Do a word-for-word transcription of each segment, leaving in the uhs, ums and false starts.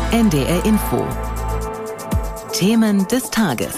N D R Info. Themen des Tages.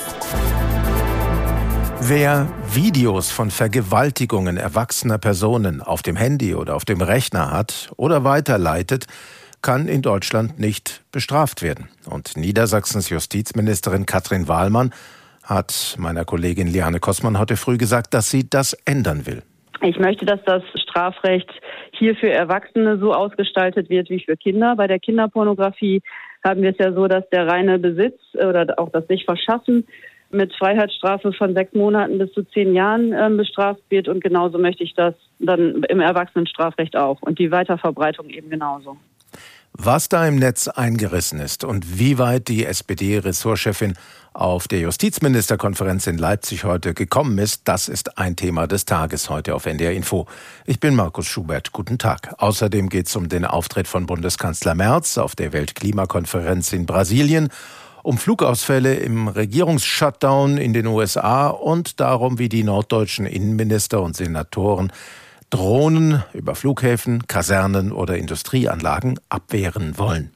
Wer Videos von Vergewaltigungen erwachsener Personen auf dem Handy oder auf dem Rechner hat oder weiterleitet, kann in Deutschland nicht bestraft werden. Und Niedersachsens Justizministerin Katrin Wahlmann hat meiner Kollegin Liane Kossmann heute früh gesagt, dass sie das ändern will. Ich möchte, dass das Strafrecht hier für Erwachsene so ausgestaltet wird wie für Kinder. Bei der Kinderpornografie haben wir es ja so, dass der reine Besitz oder auch das sich verschaffen mit Freiheitsstrafe von sechs Monaten bis zu zehn Jahren äh, bestraft wird. Und genauso möchte ich das dann im Erwachsenenstrafrecht auch. Und die Weiterverbreitung eben genauso. Was da im Netz eingerissen ist und wie weit die S P D-Ressortchefin auf der Justizministerkonferenz in Leipzig heute gekommen ist, das ist ein Thema des Tages heute auf N D R Info. Ich bin Markus Schubert. Guten Tag. Außerdem geht es um den Auftritt von Bundeskanzler Merz auf der Weltklimakonferenz in Brasilien, um Flugausfälle im Regierungsshutdown in den U S A und darum, wie die norddeutschen Innenminister und Senatoren Drohnen über Flughäfen, Kasernen oder Industrieanlagen abwehren wollen.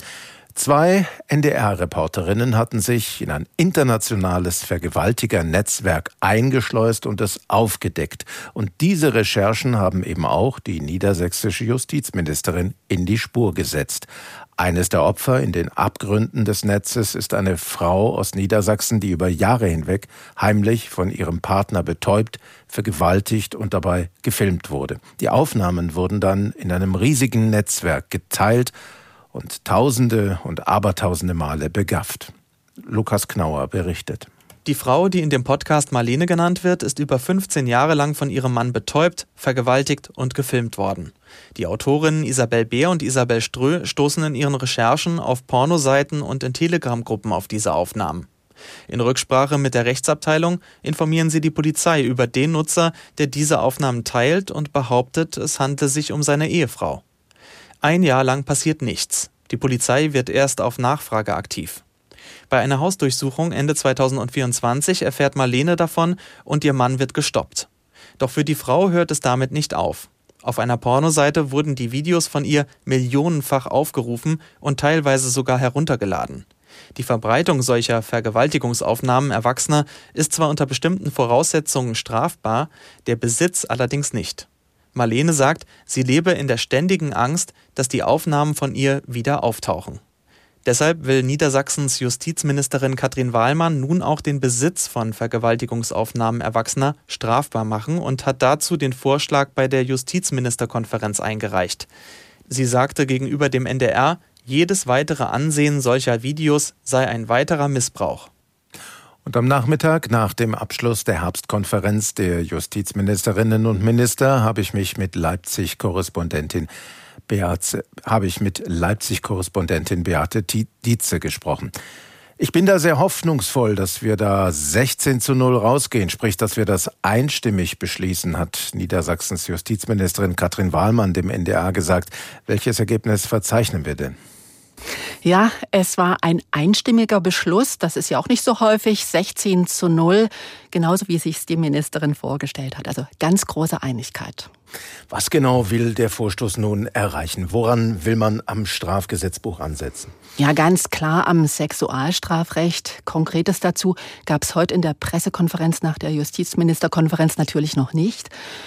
Zwei N D R-Reporterinnen hatten sich in ein internationales Vergewaltiger-Netzwerk eingeschleust und es aufgedeckt. Und diese Recherchen haben eben auch die niedersächsische Justizministerin in die Spur gesetzt. Eines der Opfer in den Abgründen des Netzes ist eine Frau aus Niedersachsen, die über Jahre hinweg heimlich von ihrem Partner betäubt, vergewaltigt und dabei gefilmt wurde. Die Aufnahmen wurden dann in einem riesigen Netzwerk geteilt und tausende und abertausende Male begafft. Lukas Knauer berichtet. Die Frau, die in dem Podcast Marlene genannt wird, ist über fünfzehn Jahre lang von ihrem Mann betäubt, vergewaltigt und gefilmt worden. Die Autorinnen Isabel Beer und Isabel Strö stoßen in ihren Recherchen auf Pornoseiten und in Telegram-Gruppen auf diese Aufnahmen. In Rücksprache mit der Rechtsabteilung informieren sie die Polizei über den Nutzer, der diese Aufnahmen teilt und behauptet, es handle sich um seine Ehefrau. Ein Jahr lang passiert nichts. Die Polizei wird erst auf Nachfrage aktiv. Bei einer Hausdurchsuchung Ende zweitausendvierundzwanzig erfährt Marlene davon und ihr Mann wird gestoppt. Doch für die Frau hört es damit nicht auf. Auf einer Pornoseite wurden die Videos von ihr millionenfach aufgerufen und teilweise sogar heruntergeladen. Die Verbreitung solcher Vergewaltigungsaufnahmen Erwachsener ist zwar unter bestimmten Voraussetzungen strafbar, der Besitz allerdings nicht. Marlene sagt, sie lebe in der ständigen Angst, dass die Aufnahmen von ihr wieder auftauchen. Deshalb will Niedersachsens Justizministerin Katrin Wahlmann nun auch den Besitz von Vergewaltigungsaufnahmen Erwachsener strafbar machen und hat dazu den Vorschlag bei der Justizministerkonferenz eingereicht. Sie sagte gegenüber dem N D R, jedes weitere Ansehen solcher Videos sei ein weiterer Missbrauch. Und am Nachmittag, nach dem Abschluss der Herbstkonferenz der Justizministerinnen und Minister, habe ich mich mit Leipzig-Korrespondentin Beate, habe ich mit Leipzig-Korrespondentin Beate Dietze gesprochen. Ich bin da sehr hoffnungsvoll, dass wir da sechzehn zu null rausgehen, sprich, dass wir das einstimmig beschließen, hat Niedersachsens Justizministerin Katrin Wahlmann dem N D R gesagt. Welches Ergebnis verzeichnen wir denn? Ja, es war ein einstimmiger Beschluss. Das ist ja auch nicht so häufig. sechzehn zu null, genauso wie sich die Ministerin vorgestellt hat. Also ganz große Einigkeit. Was genau will der Vorstoß nun erreichen? Woran will man am Strafgesetzbuch ansetzen? Ja, ganz klar am Sexualstrafrecht. Konkretes dazu gab es heute in der Pressekonferenz nach der Justizministerkonferenz natürlich noch nicht.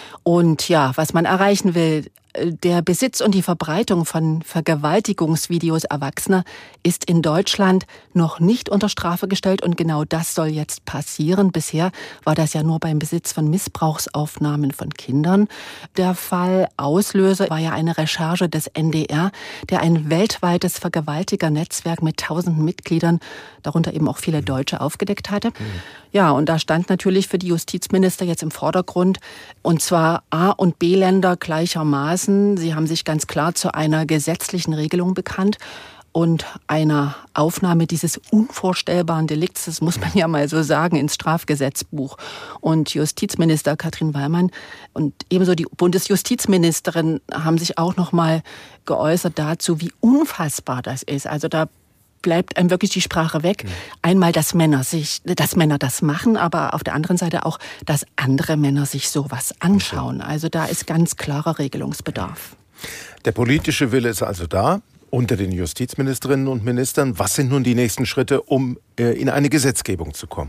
Und ja, was man erreichen will, der Besitz und die Verbreitung von Vergewaltigungsvideos Erwachsener ist in Deutschland noch nicht unter Strafe gestellt und genau das soll jetzt passieren. Bisher war das ja nur beim Besitz von Missbrauchsaufnahmen von Kindern der Fall. Auslöser war ja eine Recherche des N D R, der ein weltweites Vergewaltigernetzwerk mit tausenden Mitgliedern, darunter eben auch viele Deutsche, aufgedeckt hatte. Mhm. Ja, und da stand natürlich für die Justizminister jetzt im Vordergrund, und zwar A- und B-Länder gleichermaßen. Sie haben sich ganz klar zu einer gesetzlichen Regelung bekannt und einer Aufnahme dieses unvorstellbaren Delikts, das muss man ja mal so sagen, ins Strafgesetzbuch. Und Justizminister Katrin Wahlmann und ebenso die Bundesjustizministerin haben sich auch noch mal geäußert dazu, wie unfassbar das ist. Also da bleibt einem wirklich die Sprache weg. Mhm. Einmal, dass Männer sich, dass Männer das machen, aber auf der anderen Seite auch, dass andere Männer sich sowas anschauen. Also da ist ganz klarer Regelungsbedarf. Der politische Wille ist also da. unter den Justizministerinnen und Ministern. Was sind nun die nächsten Schritte, um äh, in eine Gesetzgebung zu kommen?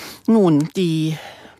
Nun, die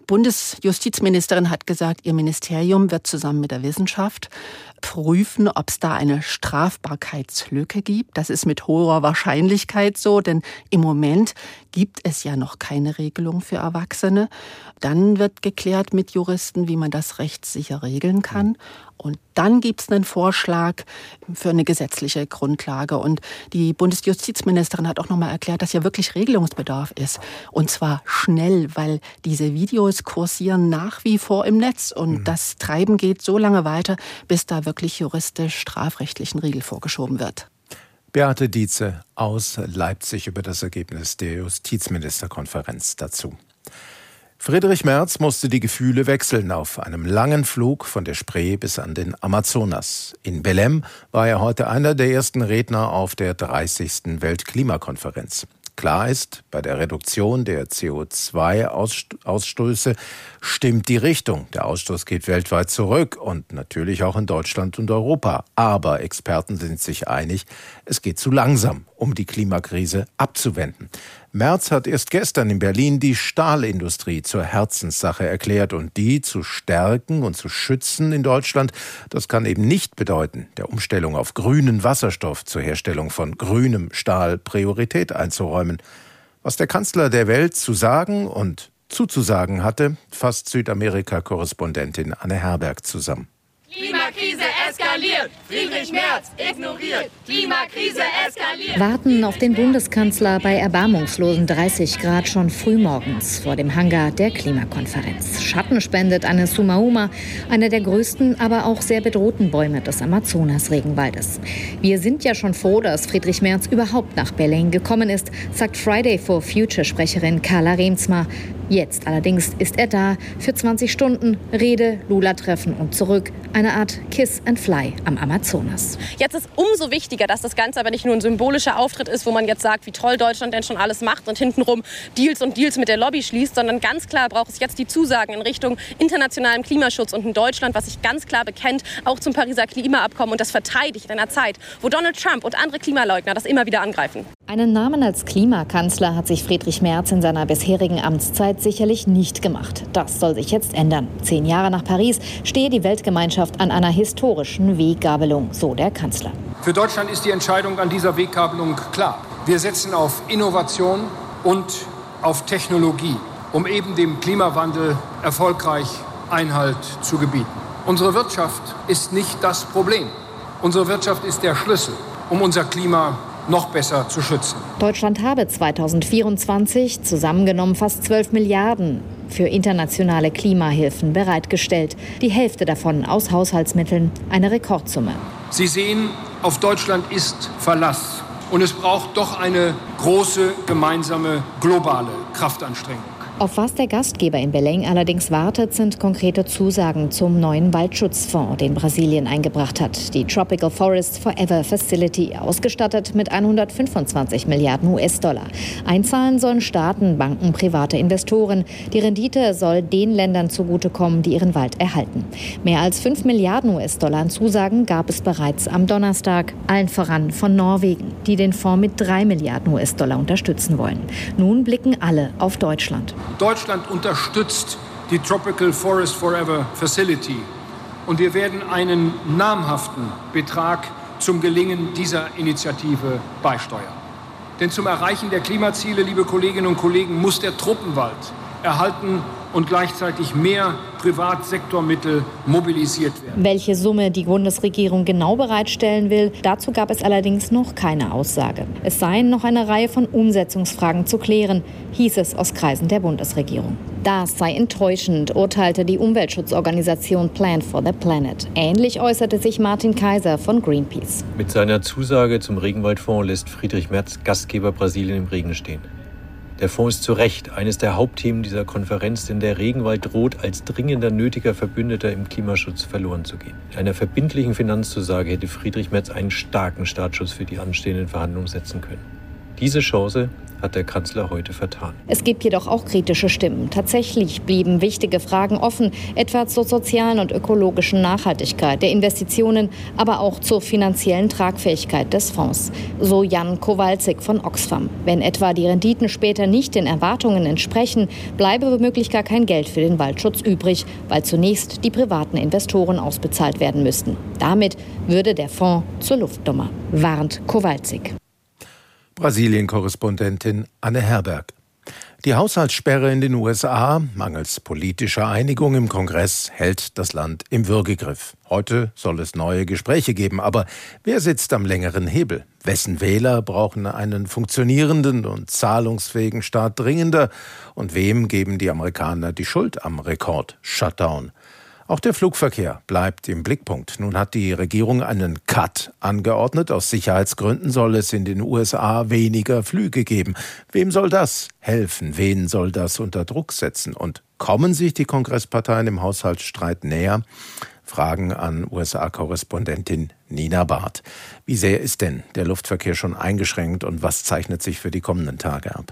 Bundesjustizministerin hat gesagt, ihr Ministerium wird zusammen mit der Wissenschaft prüfen, ob es da eine Strafbarkeitslücke gibt. Das ist mit hoher Wahrscheinlichkeit so, denn im Moment gibt es ja noch keine Regelung für Erwachsene. Dann wird geklärt mit Juristen, wie man das rechtssicher regeln kann. Und dann gibt es einen Vorschlag für eine gesetzliche Grundlage. Und die Bundesjustizministerin hat auch nochmal erklärt, dass ja wirklich Regelungsbedarf ist. Und zwar schnell, weil diese Videos kursieren nach wie vor im Netz. Und mhm. das Treiben geht so lange weiter, bis da wirklich juristisch strafrechtlichen Riegel vorgeschoben wird. Beate Dietze aus Leipzig über das Ergebnis der Justizministerkonferenz dazu. Friedrich Merz musste die Gefühle wechseln auf einem langen Flug von der Spree bis an den Amazonas. In Belém war er heute einer der ersten Redner auf der dreißigsten Weltklimakonferenz. Klar ist, bei der Reduktion der C O zwei Ausstöße stimmt die Richtung. Der Ausstoß geht weltweit zurück und natürlich auch in Deutschland und Europa. Aber Experten sind sich einig, es geht zu langsam, um die Klimakrise abzuwenden. Merz hat erst gestern in Berlin die Stahlindustrie zur Herzenssache erklärt und die zu stärken und zu schützen in Deutschland. Das kann eben nicht bedeuten, der Umstellung auf grünen Wasserstoff zur Herstellung von grünem Stahl Priorität einzuräumen. Was der Kanzler der Welt zu sagen und zuzusagen hatte, fasst Südamerika-Korrespondentin Anne Herberg zusammen. Klimakrise eskaliert. Friedrich Merz ignoriert. Klimakrise eskaliert. Warten auf den Bundeskanzler bei erbarmungslosen dreißig Grad schon frühmorgens vor dem Hangar der Klimakonferenz. Schatten spendet eine Sumauma, einer der größten, aber auch sehr bedrohten Bäume des Amazonas-Regenwaldes. Wir sind ja schon froh, dass Friedrich Merz überhaupt nach Belém gekommen ist, sagt Friday for Future-Sprecherin Carla Reemtsma. Jetzt allerdings ist er da für zwanzig Stunden, Rede, Lula-Treffen und zurück. Eine Art Kiss and Fly am Amazonas. Jetzt ist umso wichtiger, dass das Ganze aber nicht nur ein symbolischer Auftritt ist, wo man jetzt sagt, wie toll Deutschland denn schon alles macht und hintenrum Deals und Deals mit der Lobby schließt, sondern ganz klar braucht es jetzt die Zusagen in Richtung internationalem Klimaschutz und in Deutschland, was sich ganz klar bekennt, auch zum Pariser Klimaabkommen und das verteidigt in einer Zeit, wo Donald Trump und andere Klimaleugner das immer wieder angreifen. Einen Namen als Klimakanzler hat sich Friedrich Merz in seiner bisherigen Amtszeit sicherlich nicht gemacht. Das soll sich jetzt ändern. Zehn Jahre nach Paris stehe die Weltgemeinschaft an einer historischen Weggabelung, so der Kanzler. Für Deutschland ist die Entscheidung an dieser Weggabelung klar. Wir setzen auf Innovation und auf Technologie, um eben dem Klimawandel erfolgreich Einhalt zu gebieten. Unsere Wirtschaft ist nicht das Problem. Unsere Wirtschaft ist der Schlüssel, um unser Klima noch besser zu schützen. Deutschland habe zweitausendvierundzwanzig zusammengenommen fast zwölf Milliarden für internationale Klimahilfen bereitgestellt. Die Hälfte davon aus Haushaltsmitteln, eine Rekordsumme. Sie sehen, auf Deutschland ist Verlass. Und es braucht doch eine große, gemeinsame, globale Kraftanstrengung. Auf was der Gastgeber in Belém allerdings wartet, sind konkrete Zusagen zum neuen Waldschutzfonds, den Brasilien eingebracht hat. Die Tropical Forest Forever Facility, ausgestattet mit hundertfünfundzwanzig Milliarden U S-Dollar. Einzahlen sollen Staaten, Banken, private Investoren. Die Rendite soll den Ländern zugutekommen, die ihren Wald erhalten. Mehr als fünf Milliarden U S-Dollar an Zusagen gab es bereits am Donnerstag, allen voran von Norwegen, die den Fonds mit drei Milliarden U S-Dollar unterstützen wollen. Nun blicken alle auf Deutschland. Deutschland unterstützt die Tropical Forest Forever Facility und wir werden einen namhaften Betrag zum Gelingen dieser Initiative beisteuern. Denn zum Erreichen der Klimaziele, liebe Kolleginnen und Kollegen, muss der Tropenwald erhalten und gleichzeitig mehr Privatsektormittel mobilisiert werden. Welche Summe die Bundesregierung genau bereitstellen will, dazu gab es allerdings noch keine Aussage. Es seien noch eine Reihe von Umsetzungsfragen zu klären, hieß es aus Kreisen der Bundesregierung. Das sei enttäuschend, urteilte die Umweltschutzorganisation Plan for the Planet. Ähnlich äußerte sich Martin Kaiser von Greenpeace. Mit seiner Zusage zum Regenwaldfonds lässt Friedrich Merz Gastgeber Brasilien im Regen stehen. Der Fonds ist zu Recht eines der Hauptthemen dieser Konferenz, denn der Regenwald droht als dringender, nötiger Verbündeter im Klimaschutz verloren zu gehen. Mit einer verbindlichen Finanzzusage hätte Friedrich Merz einen starken Startschuss für die anstehenden Verhandlungen setzen können. Diese Chance hat der Kanzler heute vertan. Es gibt jedoch auch kritische Stimmen. Tatsächlich blieben wichtige Fragen offen, etwa zur sozialen und ökologischen Nachhaltigkeit der Investitionen, aber auch zur finanziellen Tragfähigkeit des Fonds. So Jan Kowalczyk von Oxfam. Wenn etwa die Renditen später nicht den Erwartungen entsprechen, bleibe womöglich gar kein Geld für den Waldschutz übrig, weil zunächst die privaten Investoren ausbezahlt werden müssten. Damit würde der Fonds zur Luftnummer, warnt Kowalczyk. Brasilien-Korrespondentin Anne Herberg. Die Haushaltssperre in den U S A, mangels politischer Einigung im Kongress, hält das Land im Würgegriff. Heute soll es neue Gespräche geben, aber wer sitzt am längeren Hebel? Wessen Wähler brauchen einen funktionierenden und zahlungsfähigen Staat dringender? Und wem geben die Amerikaner die Schuld am Rekord-Shutdown? Auch der Flugverkehr bleibt im Blickpunkt. Nun hat die Regierung einen Cut angeordnet. Aus Sicherheitsgründen soll es in den U S A weniger Flüge geben. Wem soll das helfen? Wen soll das unter Druck setzen? Und kommen sich die Kongressparteien im Haushaltsstreit näher? Fragen an U S A-Korrespondentin Nina Barth. Wie sehr ist denn der Luftverkehr schon eingeschränkt und was zeichnet sich für die kommenden Tage ab?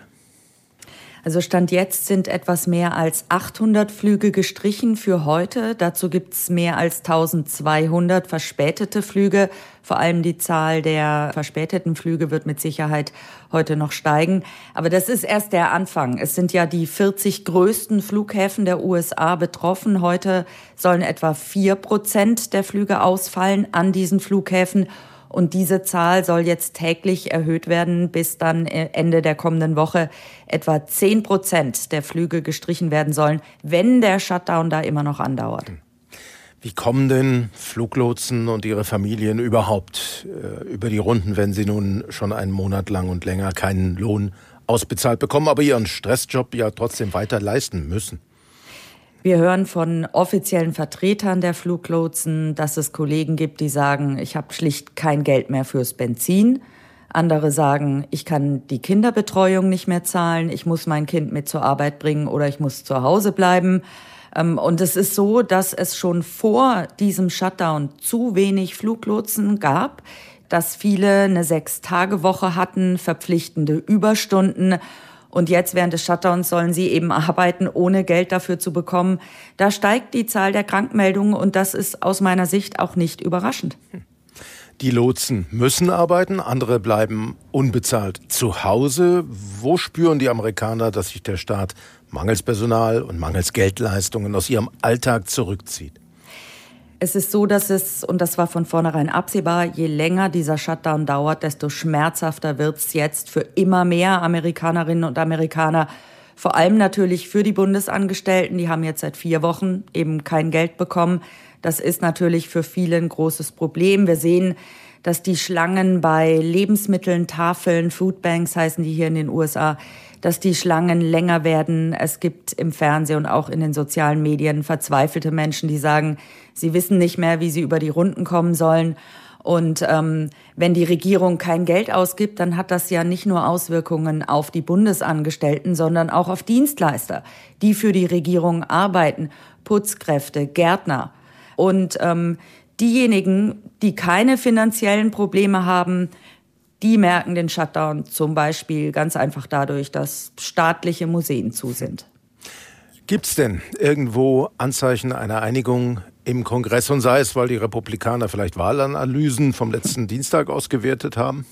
Also Stand jetzt sind etwas mehr als achthundert Flüge gestrichen für heute. Dazu gibt es mehr als eintausendzweihundert verspätete Flüge. Vor allem die Zahl der verspäteten Flüge wird mit Sicherheit heute noch steigen. Aber das ist erst der Anfang. Es sind ja die vierzig größten Flughäfen der U S A betroffen. Heute sollen etwa vier Prozent der Flüge ausfallen an diesen Flughäfen. Und diese Zahl soll jetzt täglich erhöht werden, bis dann Ende der kommenden Woche etwa zehn Prozent der Flüge gestrichen werden sollen, wenn der Shutdown da immer noch andauert. Wie kommen denn Fluglotsen und ihre Familien überhaupt äh, über die Runden, wenn sie nun schon einen Monat lang und länger keinen Lohn ausbezahlt bekommen, aber ihren Stressjob ja trotzdem weiter leisten müssen? Wir hören von offiziellen Vertretern der Fluglotsen, dass es Kollegen gibt, die sagen, ich habe schlicht kein Geld mehr fürs Benzin. Andere sagen, ich kann die Kinderbetreuung nicht mehr zahlen, ich muss mein Kind mit zur Arbeit bringen oder ich muss zu Hause bleiben. Und es ist so, dass es schon vor diesem Shutdown zu wenig Fluglotsen gab, dass viele eine Sechs-Tage-Woche hatten, verpflichtende Überstunden. Und jetzt während des Shutdowns sollen sie eben arbeiten, ohne Geld dafür zu bekommen. Da steigt die Zahl der Krankmeldungen und das ist aus meiner Sicht auch nicht überraschend. Die Lotsen müssen arbeiten, andere bleiben unbezahlt zu Hause. Wo spüren die Amerikaner, dass sich der Staat mangels Personal und mangels Geldleistungen aus ihrem Alltag zurückzieht? Es ist so, dass es, und das war von vornherein absehbar, je länger dieser Shutdown dauert, desto schmerzhafter wird es jetzt für immer mehr Amerikanerinnen und Amerikaner. Vor allem natürlich für die Bundesangestellten, die haben jetzt seit vier Wochen eben kein Geld bekommen. Das ist natürlich für viele ein großes Problem. Wir sehen, dass die Schlangen bei Lebensmitteln, Tafeln, Foodbanks heißen die hier in den U S A, dass die Schlangen länger werden. Es gibt im Fernsehen und auch in den sozialen Medien verzweifelte Menschen, die sagen, sie wissen nicht mehr, wie sie über die Runden kommen sollen. Und ähm, wenn die Regierung kein Geld ausgibt, dann hat das ja nicht nur Auswirkungen auf die Bundesangestellten, sondern auch auf Dienstleister, die für die Regierung arbeiten, Putzkräfte, Gärtner. Und ähm, diejenigen, die keine finanziellen Probleme haben, die merken den Shutdown zum Beispiel ganz einfach dadurch, dass staatliche Museen zu sind. Gibt es denn irgendwo Anzeichen einer Einigung im Kongress? Und sei es, weil die Republikaner vielleicht Wahlanalysen vom letzten Dienstag ausgewertet haben?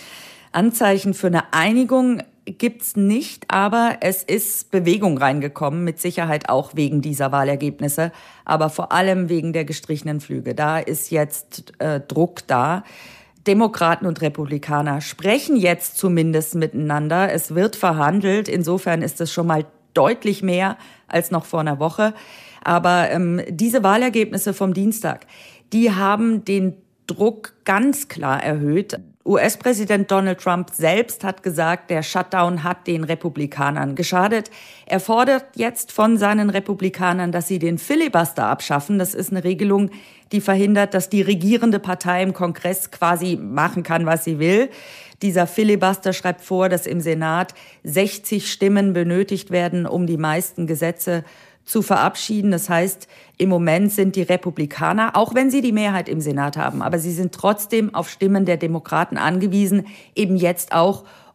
Anzeichen für eine Einigung gibt's nicht, aber es ist Bewegung reingekommen, mit Sicherheit auch wegen dieser Wahlergebnisse, aber vor allem wegen der gestrichenen Flüge. Da ist jetzt äh, Druck da. Demokraten und Republikaner sprechen jetzt zumindest miteinander. Es wird verhandelt. Insofern ist es schon mal deutlich mehr als noch vor einer Woche. Aber ähm, diese Wahlergebnisse vom Dienstag, die haben den Druck ganz klar erhöht. U S-Präsident Donald Trump selbst hat gesagt, der Shutdown hat den Republikanern geschadet. Er fordert jetzt von seinen Republikanern, dass sie den Filibuster abschaffen. Das ist eine Regelung, die verhindert, dass die regierende Partei im Kongress quasi machen kann, was sie will. Dieser Filibuster schreibt vor, dass im Senat sechzig Stimmen benötigt werden, um die meisten Gesetze zu verabschieden. Das heißt, im Moment sind die Republikaner, auch wenn sie die Mehrheit im Senat haben, aber sie sind trotzdem auf Stimmen der Demokraten angewiesen, eben jetzt auch,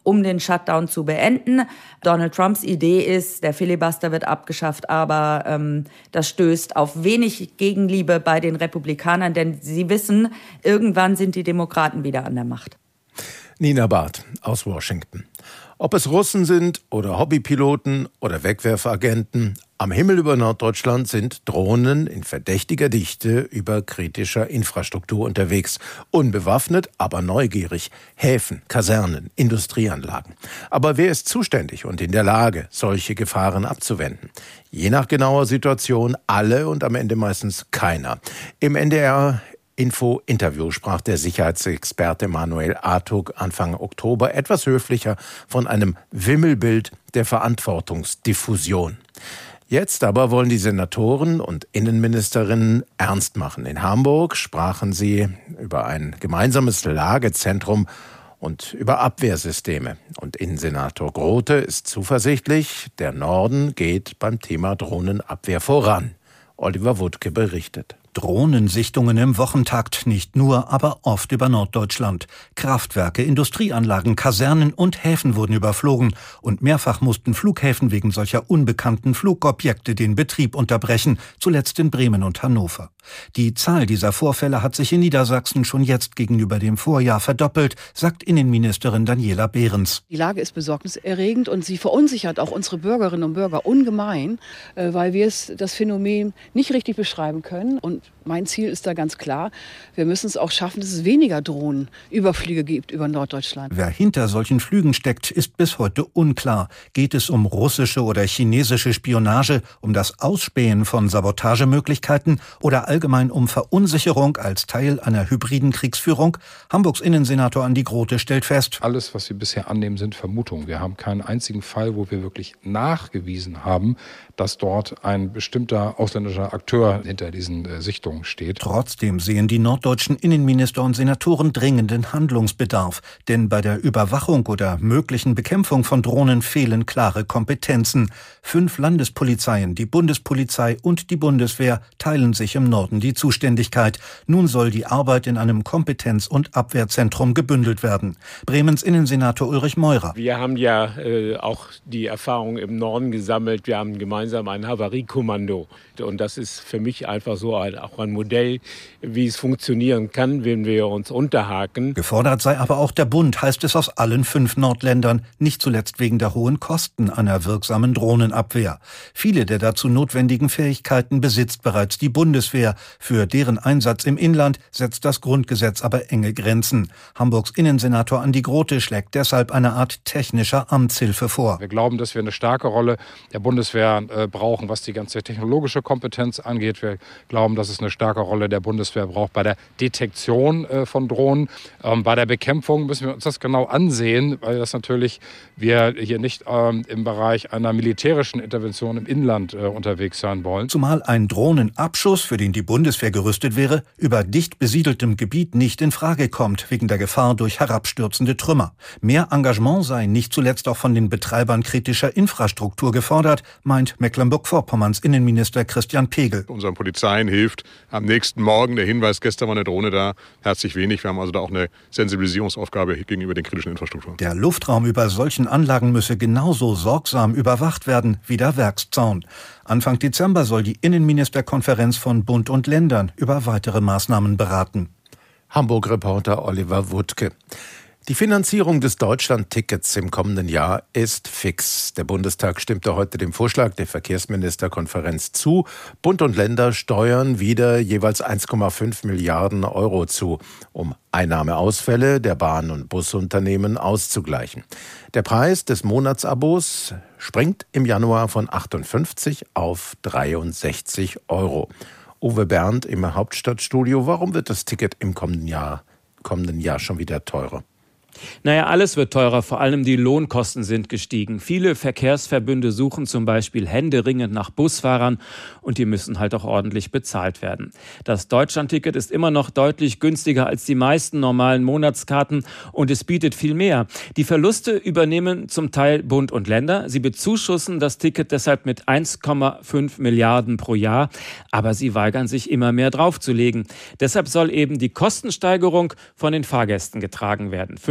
um den Shutdown zu beenden. Donald Trumps Idee ist, der Filibuster wird abgeschafft, aber ähm, das stößt auf wenig Gegenliebe bei den Republikanern, denn sie wissen, irgendwann sind die Demokraten wieder an der Macht. Nina Barth aus Washington. Ob es Russen sind oder Hobbypiloten oder Wegwerfagenten, am Himmel über Norddeutschland sind Drohnen in verdächtiger Dichte über kritischer Infrastruktur unterwegs. Unbewaffnet, aber neugierig. Häfen, Kasernen, Industrieanlagen. Aber wer ist zuständig und in der Lage, solche Gefahren abzuwenden? Je nach genauer Situation alle und am Ende meistens keiner. Im N D R Info-Interview sprach der Sicherheitsexperte Manuel Artug Anfang Oktober etwas höflicher von einem Wimmelbild der Verantwortungsdiffusion. Jetzt aber wollen die Senatoren und Innenministerinnen ernst machen. In Hamburg sprachen sie über ein gemeinsames Lagezentrum und über Abwehrsysteme. Und Innensenator Grote ist zuversichtlich, der Norden geht beim Thema Drohnenabwehr voran. Oliver Wuttke berichtet. Drohnensichtungen im Wochentakt, nicht nur, aber oft über Norddeutschland. Kraftwerke, Industrieanlagen, Kasernen und Häfen wurden überflogen und mehrfach mussten Flughäfen wegen solcher unbekannten Flugobjekte den Betrieb unterbrechen, zuletzt in Bremen und Hannover. Die Zahl dieser Vorfälle hat sich in Niedersachsen schon jetzt gegenüber dem Vorjahr verdoppelt, sagt Innenministerin Daniela Behrens. Die Lage ist besorgniserregend und sie verunsichert auch unsere Bürgerinnen und Bürger ungemein, weil wir es, das Phänomen nicht richtig beschreiben können. Und mein Ziel ist da ganz klar, wir müssen es auch schaffen, dass es weniger Drohnenüberflüge gibt über Norddeutschland. Wer hinter solchen Flügen steckt, ist bis heute unklar. Geht es um russische oder chinesische Spionage, um das Ausspähen von Sabotagemöglichkeiten oder allgemein um Verunsicherung als Teil einer hybriden Kriegsführung? Hamburgs Innensenator Andi Grote stellt fest: Alles, was wir bisher annehmen, sind Vermutungen. Wir haben keinen einzigen Fall, wo wir wirklich nachgewiesen haben, dass dort ein bestimmter ausländischer Akteur hinter diesen äh, Sichtungen steht. Trotzdem sehen die norddeutschen Innenminister und Senatoren dringenden Handlungsbedarf. Denn bei der Überwachung oder möglichen Bekämpfung von Drohnen fehlen klare Kompetenzen. Fünf Landespolizeien, die Bundespolizei und die Bundeswehr teilen sich im Norden die Zuständigkeit. Nun soll die Arbeit in einem Kompetenz- und Abwehrzentrum gebündelt werden. Bremens Innensenator Ulrich Meurer. Wir haben ja äh, auch die Erfahrung im Norden gesammelt. Wir haben gemeinsam ein Havariekommando. Und das ist für mich einfach so ein, auch ein Modell, wie es funktionieren kann, wenn wir uns unterhaken. Gefordert sei aber auch der Bund, heißt es aus allen fünf Nordländern, nicht zuletzt wegen der hohen Kosten einer wirksamen Drohnenabwehr. Viele der dazu notwendigen Fähigkeiten besitzt bereits die Bundeswehr. Für deren Einsatz im Inland setzt das Grundgesetz aber enge Grenzen. Hamburgs Innensenator Andi Grote schlägt deshalb eine Art technischer Amtshilfe vor. Wir glauben, dass wir eine starke Rolle der Bundeswehr äh, brauchen, was die ganze technologische Kompetenz angeht. Wir glauben, dass es eine starke Rolle der Bundeswehr braucht bei der Detektion äh, von Drohnen. Ähm, bei der Bekämpfung müssen wir uns das genau ansehen, weil das natürlich wir hier nicht ähm, im Bereich einer militärischen Intervention im Inland äh, unterwegs sein wollen. Zumal ein Drohnenabschuss, für den die Bundeswehr gerüstet wäre, über dicht besiedeltem Gebiet nicht in Frage kommt, wegen der Gefahr durch herabstürzende Trümmer. Mehr Engagement sei nicht zuletzt auch von den Betreibern kritischer Infrastruktur gefordert, meint Mecklenburg-Vorpommerns Innenminister Christian Pegel. Unseren Polizeien hilft am nächsten Morgen der Hinweis, gestern war eine Drohne da, herzlich wenig. Wir haben also da auch eine Sensibilisierungsaufgabe gegenüber den kritischen Infrastrukturen. Der Luftraum über solchen Anlagen müsse genauso sorgsam überwacht werden wie der Werkszaun. Anfang Dezember soll die Innenministerkonferenz von Bund und Ländern über weitere Maßnahmen beraten. Hamburg-Reporter Oliver Wuttke. Die Finanzierung des Deutschland-Tickets im kommenden Jahr ist fix. Der Bundestag stimmte heute dem Vorschlag der Verkehrsministerkonferenz zu. Bund und Länder steuern wieder jeweils eins Komma fünf Milliarden Euro zu, um Einnahmeausfälle der Bahn- und Busunternehmen auszugleichen. Der Preis des Monatsabos springt im Januar von achtundfünfzig auf dreiundsechzig Euro. Uwe Bernd im Hauptstadtstudio. Warum wird das Ticket im kommenden Jahr, kommenden Jahr schon wieder teurer? Naja, alles wird teurer, vor allem die Lohnkosten sind gestiegen. Viele Verkehrsverbünde suchen zum Beispiel händeringend nach Busfahrern und die müssen halt auch ordentlich bezahlt werden. Das Deutschlandticket ist immer noch deutlich günstiger als die meisten normalen Monatskarten und es bietet viel mehr. Die Verluste übernehmen zum Teil Bund und Länder. Sie bezuschussen das Ticket deshalb mit eins Komma fünf Milliarden pro Jahr, aber sie weigern sich immer mehr draufzulegen. Deshalb soll eben die Kostensteigerung von den Fahrgästen getragen werden. fünf Euro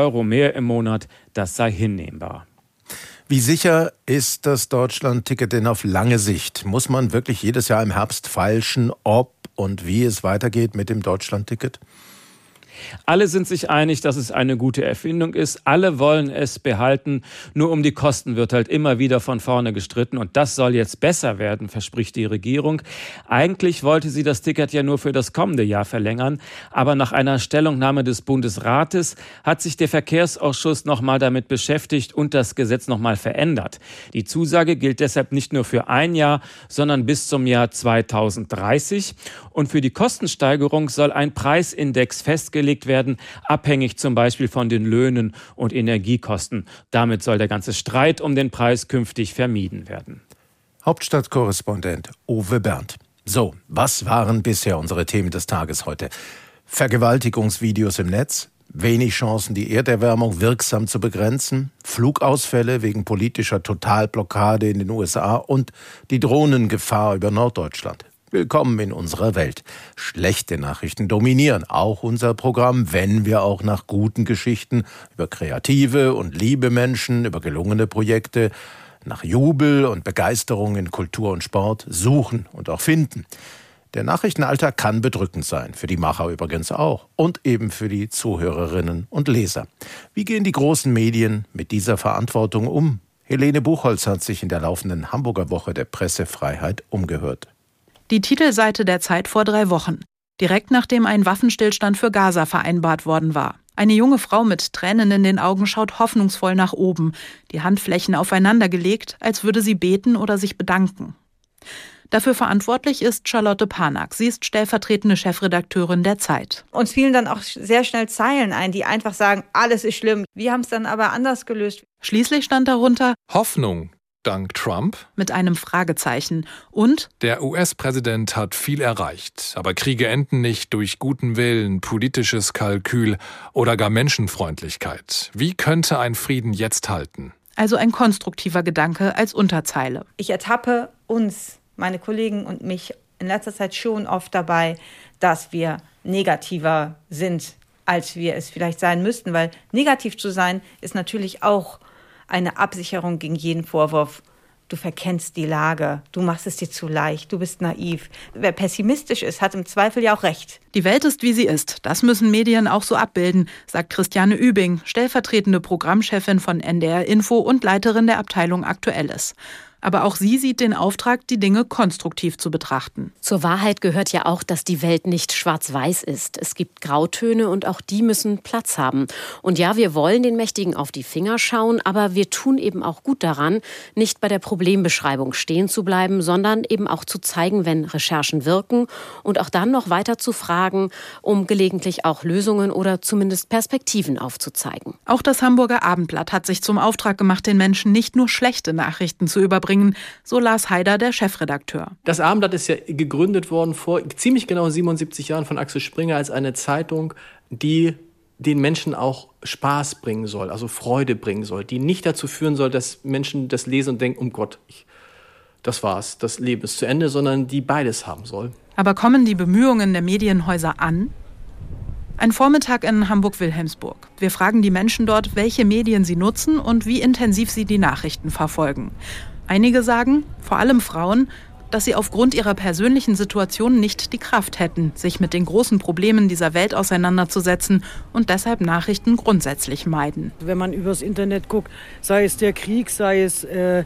Euro mehr im Monat, das sei hinnehmbar. Wie sicher ist das Deutschland-Ticket denn auf lange Sicht? Muss man wirklich jedes Jahr im Herbst feilschen, ob und wie es weitergeht mit dem Deutschland-Ticket? Alle sind sich einig, dass es eine gute Erfindung ist. Alle wollen es behalten. Nur um die Kosten wird halt immer wieder von vorne gestritten. Und das soll jetzt besser werden, verspricht die Regierung. Eigentlich wollte sie das Ticket ja nur für das kommende Jahr verlängern. Aber nach einer Stellungnahme des Bundesrates hat sich der Verkehrsausschuss noch mal damit beschäftigt und das Gesetz noch mal verändert. Die Zusage gilt deshalb nicht nur für ein Jahr, sondern bis zum Jahr zweitausenddreißig. Und für die Kostensteigerung soll ein Preisindex festgelegt werden, abhängig zum Beispiel von den Löhnen und Energiekosten. Damit soll der ganze Streit um den Preis künftig vermieden werden. Hauptstadtkorrespondent Uwe Bernd. So, was waren bisher unsere Themen des Tages heute? Vergewaltigungsvideos im Netz, wenig Chancen, die Erderwärmung wirksam zu begrenzen, Flugausfälle wegen politischer Totalblockade in den U S A und die Drohnengefahr über Norddeutschland. Willkommen in unserer Welt. Schlechte Nachrichten dominieren auch unser Programm, wenn wir auch nach guten Geschichten über kreative und liebe Menschen, über gelungene Projekte, nach Jubel und Begeisterung in Kultur und Sport suchen und auch finden. Der Nachrichtenalltag kann bedrückend sein, für die Macher übrigens auch und eben für die Zuhörerinnen und Leser. Wie gehen die großen Medien mit dieser Verantwortung um? Helene Buchholz hat sich in der laufenden Hamburger Woche der Pressefreiheit umgehört. Die Titelseite der Zeit vor drei Wochen, direkt nachdem ein Waffenstillstand für Gaza vereinbart worden war. Eine junge Frau mit Tränen in den Augen schaut hoffnungsvoll nach oben, die Handflächen aufeinander gelegt, als würde sie beten oder sich bedanken. Dafür verantwortlich ist Charlotte Panak. Sie ist stellvertretende Chefredakteurin der Zeit. Uns fielen dann auch sehr schnell Zeilen ein, die einfach sagen, alles ist schlimm. Wir haben es dann aber anders gelöst. Schließlich stand darunter Hoffnung. Dank Trump? Mit einem Fragezeichen. Und? Der U S-Präsident hat viel erreicht, aber Kriege enden nicht durch guten Willen, politisches Kalkül oder gar Menschenfreundlichkeit. Wie könnte ein Frieden jetzt halten? Also ein konstruktiver Gedanke als Unterzeile. Ich ertappe uns, meine Kollegen und mich in letzter Zeit schon oft dabei, dass wir negativer sind, als wir es vielleicht sein müssten, weil negativ zu sein ist natürlich auch eine Absicherung gegen jeden Vorwurf. Du verkennst die Lage, du machst es dir zu leicht, du bist naiv. Wer pessimistisch ist, hat im Zweifel ja auch recht. Die Welt ist, wie sie ist. Das müssen Medien auch so abbilden, sagt Christiane Übing, stellvertretende Programmchefin von N D R Info und Leiterin der Abteilung Aktuelles. Aber auch sie sieht den Auftrag, die Dinge konstruktiv zu betrachten. Zur Wahrheit gehört ja auch, dass die Welt nicht schwarz-weiß ist. Es gibt Grautöne und auch die müssen Platz haben. Und ja, wir wollen den Mächtigen auf die Finger schauen, aber wir tun eben auch gut daran, nicht bei der Problembeschreibung stehen zu bleiben, sondern eben auch zu zeigen, wenn Recherchen wirken und auch dann noch weiter zu fragen, um gelegentlich auch Lösungen oder zumindest Perspektiven aufzuzeigen. Auch das Hamburger Abendblatt hat sich zum Auftrag gemacht, den Menschen nicht nur schlechte Nachrichten zu überbringen, so Lars Haider, der Chefredakteur. Das Abendblatt ist ja gegründet worden vor ziemlich genau siebenundsiebzig Jahren von Axel Springer als eine Zeitung, die den Menschen auch Spaß bringen soll, also Freude bringen soll, die nicht dazu führen soll, dass Menschen das lesen und denken, um Gott, ich, das war's, das Leben ist zu Ende, sondern die beides haben soll. Aber kommen die Bemühungen der Medienhäuser an? Ein Vormittag in Hamburg-Wilhelmsburg. Wir fragen die Menschen dort, welche Medien sie nutzen und wie intensiv sie die Nachrichten verfolgen. Einige sagen, vor allem Frauen, dass sie aufgrund ihrer persönlichen Situation nicht die Kraft hätten, sich mit den großen Problemen dieser Welt auseinanderzusetzen und deshalb Nachrichten grundsätzlich meiden. Wenn man übers Internet guckt, sei es der Krieg, sei es äh,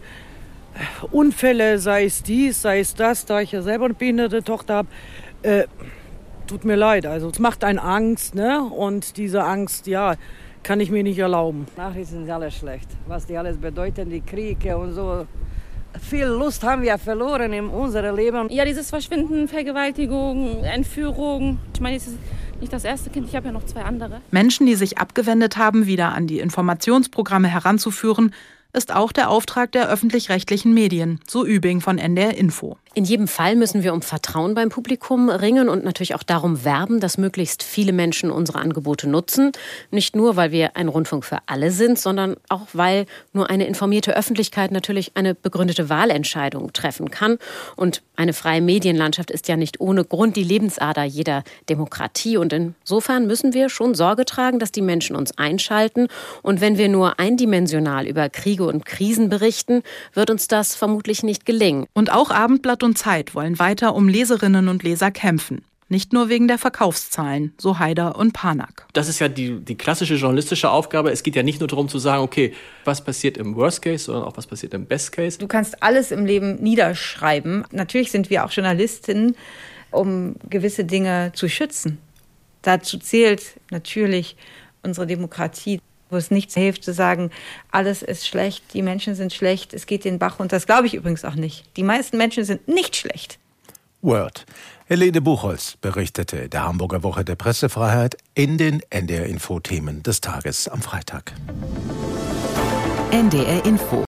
Unfälle, sei es dies, sei es das, da ich ja selber eine behinderte Tochter habe, äh, tut mir leid. Also es macht einen Angst, ne? Und diese Angst, ja, kann ich mir nicht erlauben. Nachrichten sind alles schlecht. Was die alles bedeuten, die Kriege und so. Viel Lust haben wir verloren in unserem Leben. Ja, dieses Verschwinden, Vergewaltigung, Entführung. Ich meine, es ist nicht das erste Kind, ich habe ja noch zwei andere. Menschen, die sich abgewendet haben, wieder an die Informationsprogramme heranzuführen, ist auch der Auftrag der öffentlich-rechtlichen Medien, so Übing von N D R Info. In jedem Fall müssen wir um Vertrauen beim Publikum ringen und natürlich auch darum werben, dass möglichst viele Menschen unsere Angebote nutzen. Nicht nur, weil wir ein Rundfunk für alle sind, sondern auch, weil nur eine informierte Öffentlichkeit natürlich eine begründete Wahlentscheidung treffen kann. Und eine freie Medienlandschaft ist ja nicht ohne Grund die Lebensader jeder Demokratie. Und insofern müssen wir schon Sorge tragen, dass die Menschen uns einschalten. Und wenn wir nur eindimensional über Kriege und Krisen berichten, wird uns das vermutlich nicht gelingen. Und auch Abendblatt und Zeit wollen weiter um Leserinnen und Leser kämpfen. Nicht nur wegen der Verkaufszahlen, so Haider und Panak. Das ist ja die, die klassische journalistische Aufgabe. Es geht ja nicht nur darum zu sagen, okay, was passiert im Worst Case, sondern auch was passiert im Best Case. Du kannst alles im Leben niederschreiben. Natürlich sind wir auch Journalistinnen, um gewisse Dinge zu schützen. Dazu zählt natürlich unsere Demokratie, wo es nichts hilft zu sagen, alles ist schlecht, die Menschen sind schlecht, es geht den Bach runter. Das glaube ich übrigens auch nicht. Die meisten Menschen sind nicht schlecht. Word. Helene Buchholz berichtete der Hamburger Woche der Pressefreiheit in den N D R-Info-Themen des Tages am Freitag. N D R Info